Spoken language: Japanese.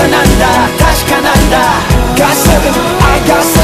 なんだ確かなんだガス上がす